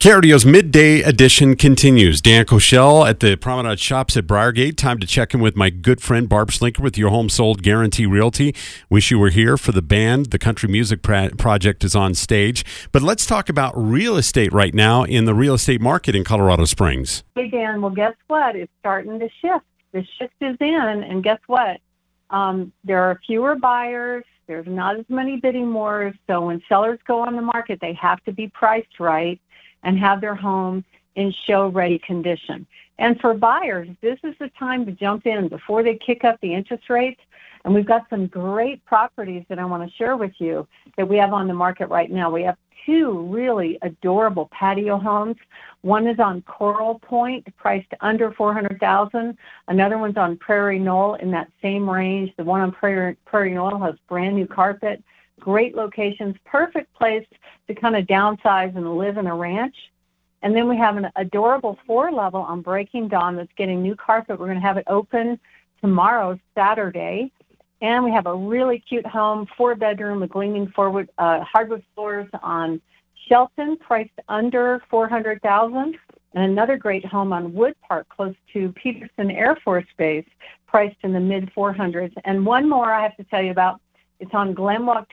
KRDO's Midday Edition continues. Dan Koshel at the Promenade Shops at Briargate. Time to check in with my good friend Barb Schlinker with Your Home Sold Guarantee Realty. Wish you were here for the band. The Country Music Project is on stage. But let's talk about real estate right now in the real estate market in Colorado Springs. Hey, Dan. Well, guess what? It's starting to shift. The shift is in, and guess what? There are fewer buyers. There's not as many bidding wars. So when sellers go on the market, they have to be priced right and have their home in show-ready condition. And for buyers, this is the time to jump in before they kick up the interest rates. And we've got some great properties that I want to share with you that we have on the market right now. We have two really adorable patio homes. One is on Coral Point, priced under $400,000. Another one's on Prairie Knoll in that same range. The one on Prairie Knoll has brand new carpet. Great locations, perfect place to kind of downsize and live in a ranch. And then we have an adorable 4-level on Breaking Dawn that's getting new carpet. We're going to have it open tomorrow, Saturday. And we have a really cute home, 4-bedroom with gleaming forward hardwood floors on Shelton, priced under $400,000. And another great home on Wood Park, close to Peterson Air Force Base, priced in the mid-400s. And one more I have to tell you about. It's on Glenrock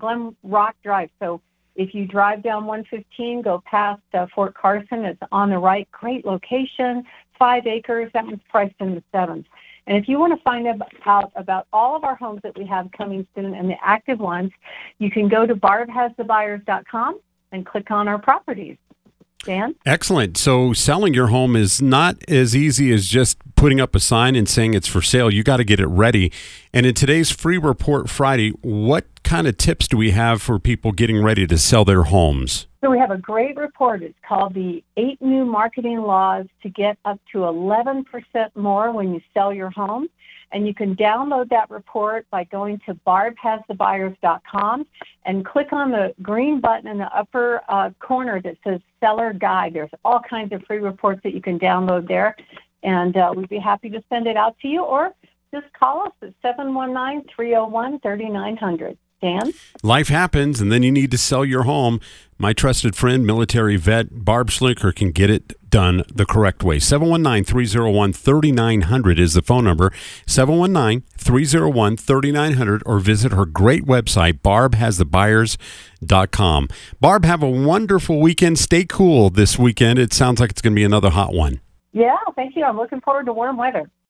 Drive. So if you drive down 115, go past Fort Carson, it's on the right. Great location, 5 acres. That one's priced in the 7s. And if you want to find out about all of our homes that we have coming soon and the active ones, you can go to barbhasthebuyers.com and click on our properties. Dan? Excellent. So selling your home is not as easy as just putting up a sign and saying it's for sale. You got to get it ready. And in today's Free Report Friday, what kind of tips do we have for people getting ready to sell their homes? So we have a great report. It's called the 8 New Marketing Laws to Get Up to 11% More When You Sell Your Home. And you can download that report by going to barbhasthebuyers.com and click on the green button in the upper corner that says Seller Guide. There's all kinds of free reports that you can download there. And we'd be happy to send it out to you, or just call us at 719-301-3900. Dan? Life happens, and then you need to sell your home. My trusted friend, military vet Barb Schlinker, can get it done the correct way. 719-301-3900 is the phone number. 719-301-3900, or visit her great website, barbhasthebuyers.com. Barb, have a wonderful weekend. Stay cool this weekend. It sounds like it's going to be another hot one. Yeah, thank you. I'm looking forward to warm weather.